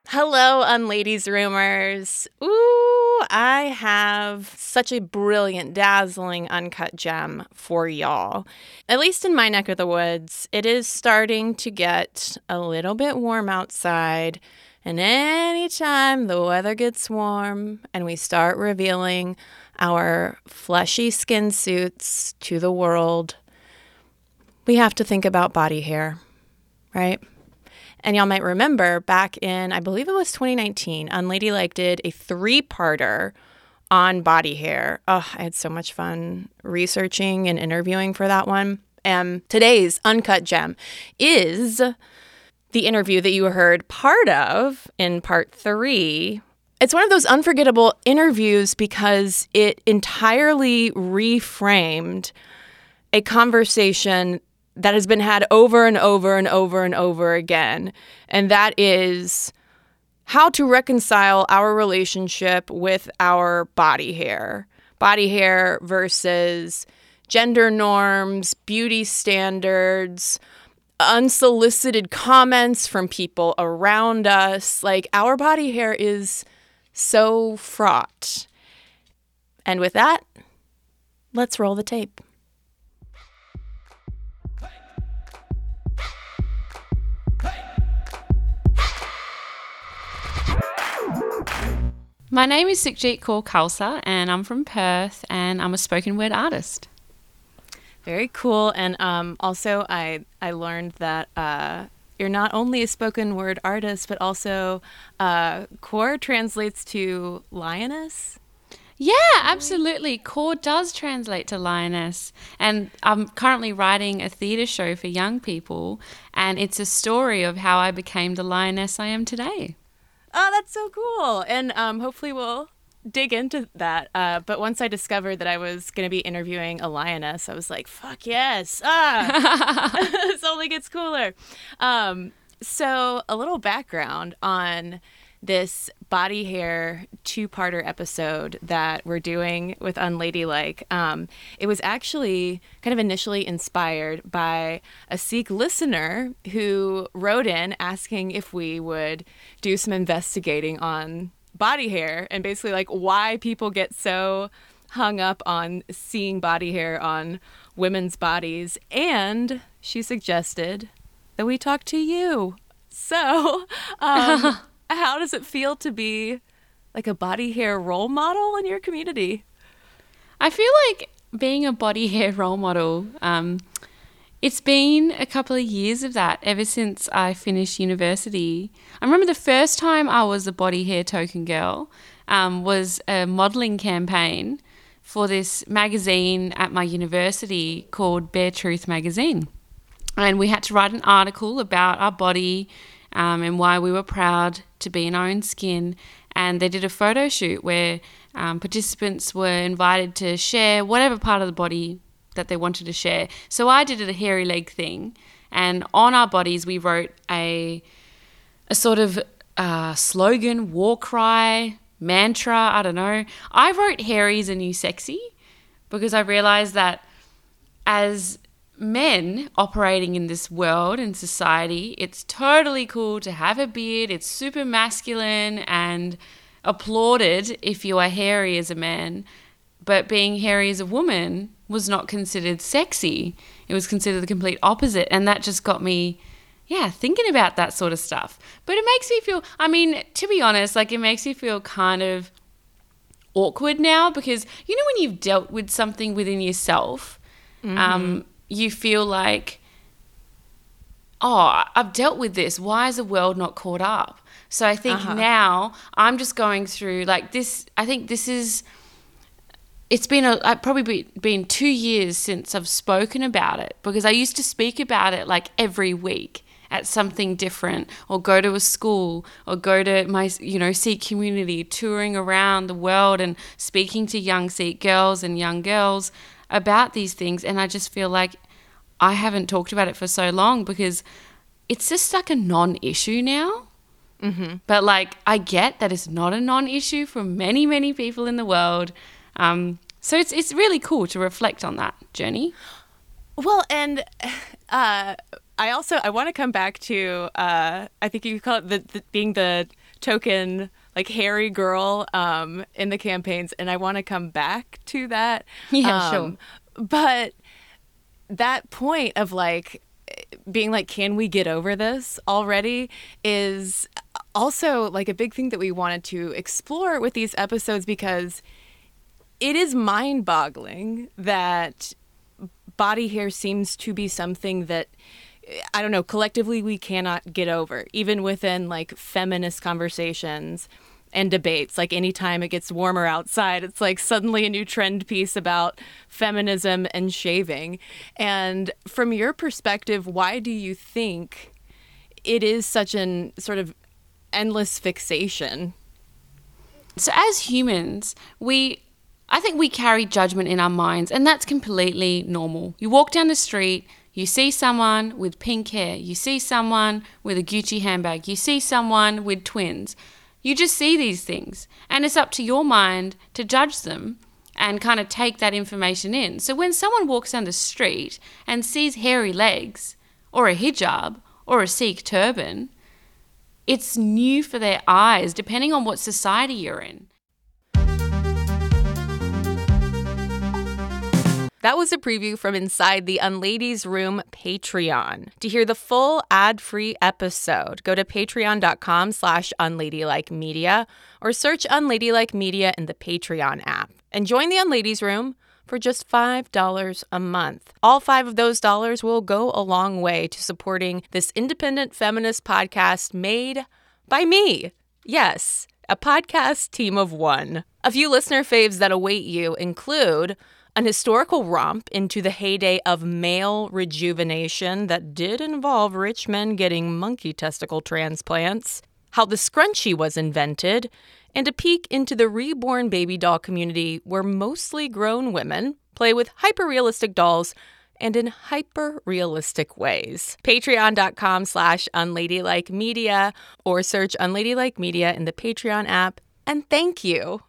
Hello, Unladies Rumors. Ooh, I have such a brilliant, dazzling, uncut gem for y'all. At least in my neck of the woods, it is starting to get a little bit warm outside. And anytime the weather gets warm and we start revealing our fleshy skin suits to the world, we have to think about body hair, right? And y'all might remember back in, I believe it was 2019, Unladylike did a 3-parter on body hair. Oh, I had so much fun researching and interviewing for that one. And today's Uncut Gem is the interview that you heard part of in part 3. It's one of those unforgettable interviews because it entirely reframed a conversation that has been had over and over and over and over again. And that is how to reconcile our relationship with our body hair. Body hair versus gender norms, beauty standards, unsolicited comments from people around us. Like, our body hair is so fraught. And with that, let's roll the tape. My name is Sukhjit Kaur Khalsa and I'm from Perth and I'm a spoken word artist. Very cool. And also I learned that you're not only a spoken word artist, but also Kaur translates to lioness. Yeah, absolutely. Kaur does translate to lioness. And I'm currently writing a theatre show for young people and it's a story of how I became the lioness I am today. Oh, that's so cool. And hopefully we'll dig into that. But once I discovered that I was going to be interviewing a lioness, I was like, fuck yes. This only gets cooler. So a little background on this body hair 2-parter episode that we're doing with Unladylike. It was actually kind of initially inspired by a Sikh listener who wrote in asking if we would do some investigating on body hair and basically like why people get so hung up on seeing body hair on women's bodies. And she suggested that we talk to you. So, how does it feel to be like a body hair role model in your community? I feel like being a body hair role model, it's been a couple of years of that ever since I finished university. I remember the first time I was a body hair token girl was a modelling campaign for this magazine at my university called Bare Truth Magazine. And we had to write an article about our body and why we were proud to be in our own skin. And they did a photo shoot where participants were invited to share whatever part of the body that they wanted to share. So I did a hairy leg thing. And on our bodies, we wrote a sort of slogan, war cry, mantra, I don't know. I wrote hairy is a new sexy because I realized that as men operating in this world and society, it's totally cool to have a beard. It's super masculine and applauded if you are hairy as a man. But being hairy as a woman was not considered sexy. It was considered the complete opposite. And that just got me, thinking about that sort of stuff. But it makes me feel, to be honest, like it makes me feel kind of awkward now because, you know, when you've dealt with something within yourself, you feel like, oh, I've dealt with this. Why is the world not caught up? So I think now I'm just going through like this. I think this is, it's been probably been 2 years since I've spoken about it because I used to speak about it like every week at something different or go to a school or go to my, Sikh community, touring around the world and speaking to young Sikh girls and young girls about these things. And I just feel like I haven't talked about it for so long because it's just like a non-issue now. Mm-hmm. But like I get that it's not a non-issue for many, many people in the world. So it's really cool to reflect on that journey. Well, and I want to come back to I think you call it the being the token like hairy girl in the campaigns, and I want to come back to that. Yeah, sure. But that point of like being like, can we get over this already, is also like a big thing that we wanted to explore with these episodes, because it is mind-boggling that body hair seems to be something that, I don't know, collectively we cannot get over, even within like feminist conversations and debates. Like anytime it gets warmer outside, it's like suddenly a new trend piece about feminism and shaving. And from your perspective, why do you think it is such an sort of endless fixation? So as humans, I think we carry judgment in our minds, and that's completely normal. You walk down the street, you see someone with pink hair, you see someone with a Gucci handbag, you see someone with twins. You just see these things, and it's up to your mind to judge them and kind of take that information in. So when someone walks down the street and sees hairy legs or a hijab or a Sikh turban, it's new for their eyes, depending on what society you're in. That was a preview from inside the Unladies Room Patreon. To hear the full ad-free episode, go to patreon.com/unladylikemedia or search Unladylike Media in the Patreon app and join the Unladies Room for just $5 a month. All 5 of those dollars will go a long way to supporting this independent feminist podcast made by me. Yes, a podcast team of one. A few listener faves that await you include an historical romp into the heyday of male rejuvenation that did involve rich men getting monkey testicle transplants, how the scrunchie was invented, and a peek into the reborn baby doll community where mostly grown women play with hyper-realistic dolls and in hyper-realistic ways. Patreon.com/unladylikemedia or search Unladylike Media in the Patreon app. And thank you